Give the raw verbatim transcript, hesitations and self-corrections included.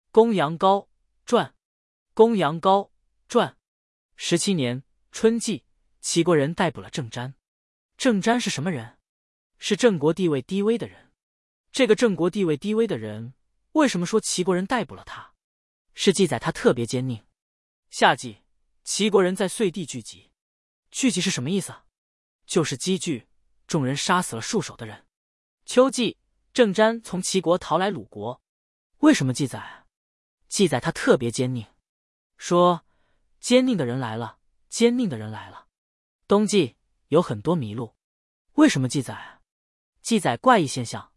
公羊羔传。公羊羔传。十七年春季，齐国人逮捕了郑詹。郑詹是什么人？是郑国地位低微的人。这个郑国地位低微的人，为什么说齐国人逮捕了他？是记载他特别奸佞。夏季，齐国人在遂地聚集。聚集是什么意思？就是积聚，众人杀死了戍守的人。秋季，郑詹从齐国逃来鲁国。为什么记载？记载他特别奸佞，说奸佞的人来了，奸佞的人来了。冬季有很多麋鹿。为什么记载？记载怪异现象。